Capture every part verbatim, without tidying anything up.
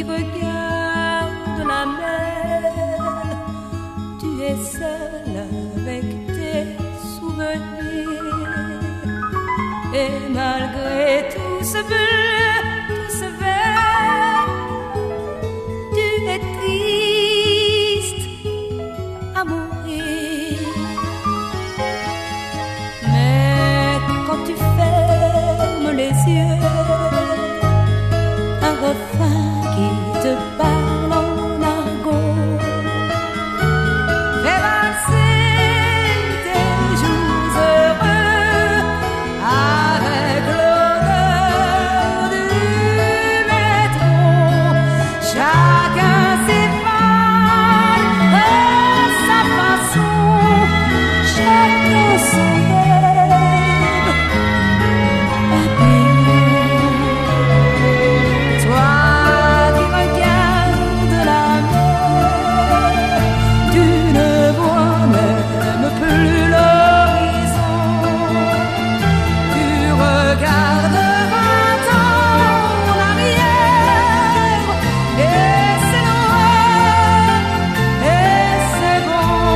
qui regarde la mer, tu es seul avec tes souvenirs. Et malgré tout ce bleu, tout ce vert, tu es triste à mourir. Mais quand tu fermes les yeux, un refrain qui te parle en argot fait valser tes jours heureux avec l'odeur du métro. Chacun s'évade à sa façon, chacun son rêve papillon. Toi qui regardes la mer, tu ne vois même plus l'horizon. Tu regardes vingt ans en arrière, et c'est loin, et c'est bon.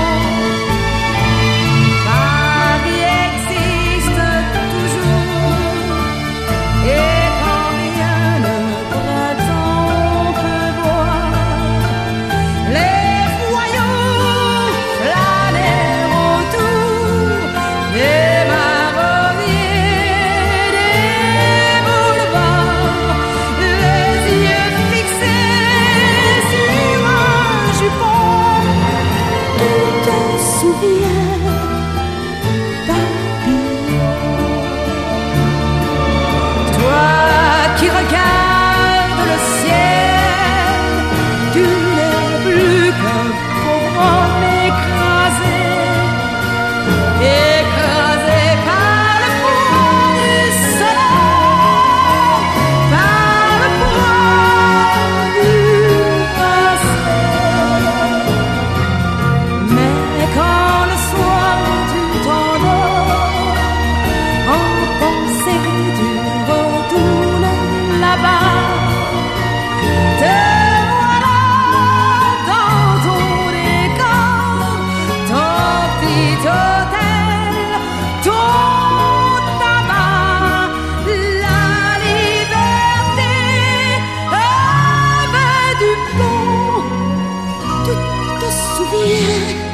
Ta vie existe toujours, et quand rien le printemps peut voir, les voyous flâner autour des marronniers, des boulevards, les yeux fixés sur un jupon. Tu te souviens, papillon? Toi qui regardes le ciel, tu n'es plus qu'un pauvre homme écrasé, écrasé par le poids du soleil, par le poids du passé. Mais quand le soir tu t'endors, en pensée tu retournes là-bas. Te voilà dans ton décor, ton petit hôtel, ton tabac, la liberté avait du bon. Tu te souviens?